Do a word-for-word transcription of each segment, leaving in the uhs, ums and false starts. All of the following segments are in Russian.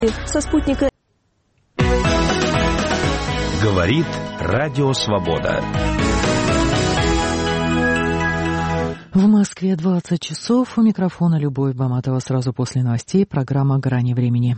Со спутника. Говорит Радио Свобода. В Москве двадцать часов. У микрофона Любовь Баматова. Сразу после новостей программа «Грани времени».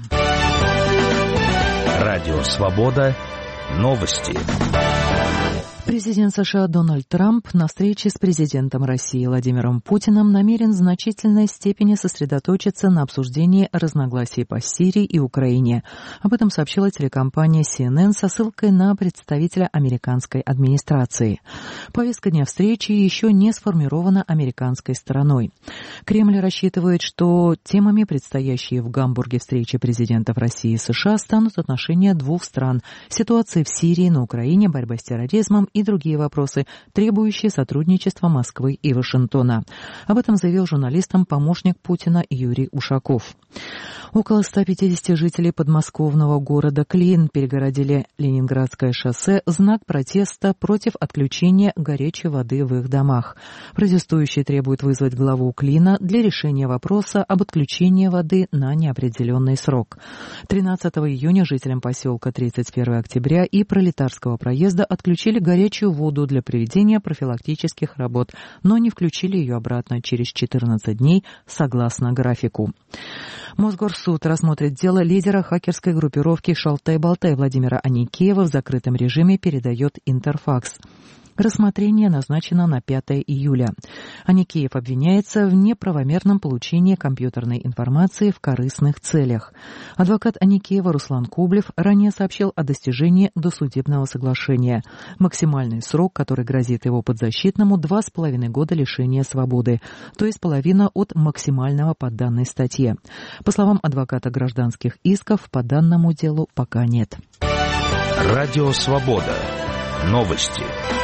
Радио Свобода. Новости. Президент США Дональд Трамп на встрече с президентом России Владимиром Путиным намерен в значительной степени сосредоточиться на обсуждении разногласий по Сирии и Украине. Об этом сообщила телекомпания си эн эн со ссылкой на представителя американской администрации. Повестка дня встречи еще не сформирована американской стороной. Кремль рассчитывает, что темами предстоящей в Гамбурге встречи президентов России и США станут отношения двух стран, ситуация в Сирии, на Украине, борьба с терроризмом и другие вопросы, требующие сотрудничества Москвы и Вашингтона. Об этом заявил журналистам помощник Путина Юрий Ушаков. Около ста пятидесяти жителей подмосковного города Клин перегородили Ленинградское шоссе в знак протеста против отключения горячей воды в их домах. Протестующие требуют вызвать главу Клина для решения вопроса об отключении воды на неопределенный срок. тринадцатого июня жителям поселка тридцать первого октября и Пролетарского проезда отключили горячую воду для проведения профилактических работ, но не включили ее обратно через четырнадцать дней согласно графику. Мосгорсуд рассмотрит дело лидера хакерской группировки «Шалтай-Болтай» Владимира Аникеева в закрытом режиме, передает Интерфакс. Рассмотрение назначено на пятого июля. Аникеев обвиняется в неправомерном получении компьютерной информации в корыстных целях. Адвокат Аникеева Руслан Кублев ранее сообщил о достижении досудебного соглашения. Максимальный срок, который грозит его подзащитному, два с половиной года лишения свободы, то есть половина от максимального по данной статье. По словам адвоката гражданских исков, по данному делу пока нет. Радио Свобода. Новости.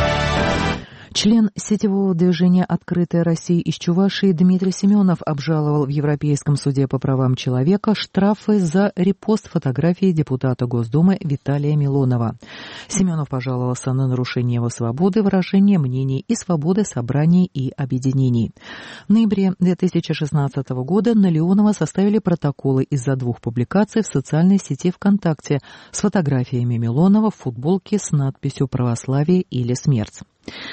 Член сетевого движения «Открытая Россия» из Чувашии Дмитрий Семенов обжаловал в Европейском суде по правам человека штрафы за репост фотографии депутата Госдумы Виталия Милонова. Семенов пожаловался на нарушение его свободы выражения мнений и свободы собраний и объединений. В ноябре две тысячи шестнадцатого года на Леонова составили протоколы из-за двух публикаций в социальной сети ВКонтакте с фотографиями Милонова в футболке с надписью «Православие или смерть».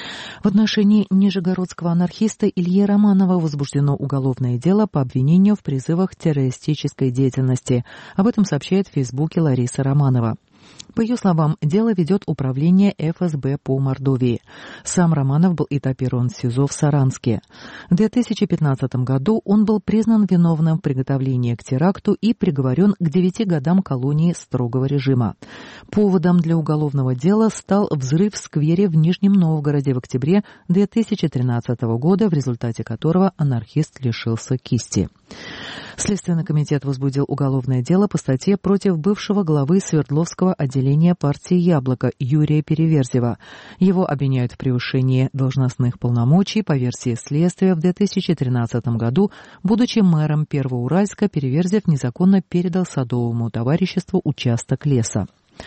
В отношении нижегородского анархиста Ильи Романова возбуждено уголовное дело по обвинению в призывах к террористической деятельности. Об этом сообщает в Фейсбуке Лариса Романова. По ее словам, дело ведет управление эф эс бэ по Мордовии. Сам Романов был этапирован в СИЗО в Саранске. В две тысячи пятнадцатом году он был признан виновным в приготовлении к теракту и приговорен к девяти годам колонии строгого режима. Поводом для уголовного дела стал взрыв в сквере в Нижнем Новгороде в октябре две тысячи тринадцатого года, в результате которого анархист лишился кисти. Следственный комитет возбудил уголовное дело по статье против бывшего главы Свердловского отделения партии «Яблоко» Юрия Переверзева. Его обвиняют в превышении должностных полномочий. По версии следствия, в две тысячи тринадцатом году, будучи мэром Первоуральска, Переверзев незаконно передал Садовому товариществу участок леса.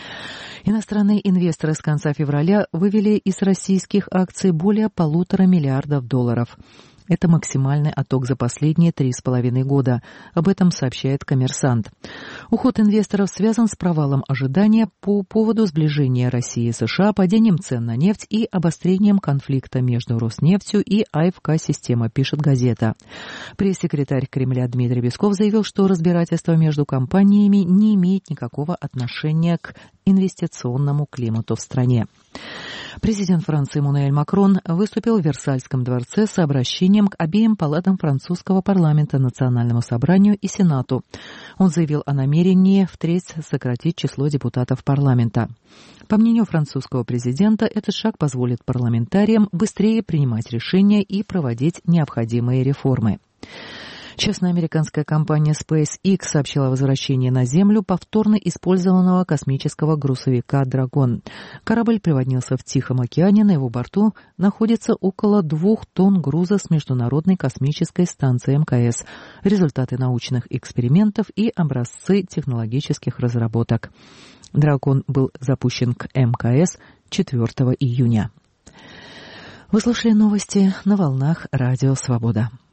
Иностранные инвесторы с конца февраля вывели из российских акций более полутора миллиардов долларов. Это максимальный отток за последние три с половиной года. Об этом сообщает «Коммерсант». Уход инвесторов связан с провалом ожидания по поводу сближения России и США, падением цен на нефть и обострением конфликта между Роснефтью и а эф ка-система, пишет газета. Пресс-секретарь Кремля Дмитрий Песков заявил, что разбирательство между компаниями не имеет никакого отношения к инвестиционному климату в стране. Президент Франции Эммануэль Макрон выступил в Версальском дворце с обращением к обеим палатам французского парламента, Национальному собранию и Сенату. Он заявил о намерении втреть сократить число депутатов парламента. По мнению французского президента, этот шаг позволит парламентариям быстрее принимать решения и проводить необходимые реформы. Частная американская компания SpaceX сообщила о возвращении на Землю повторно использованного космического грузовика «Драгон». Корабль приводнился в Тихом океане, на его борту находится около двух тонн груза с Международной космической станции эм ка эс, результаты научных экспериментов и образцы технологических разработок. «Драгон» был запущен к эм ка эс четвёртого июня. Вы слушали новости на волнах Радио Свобода.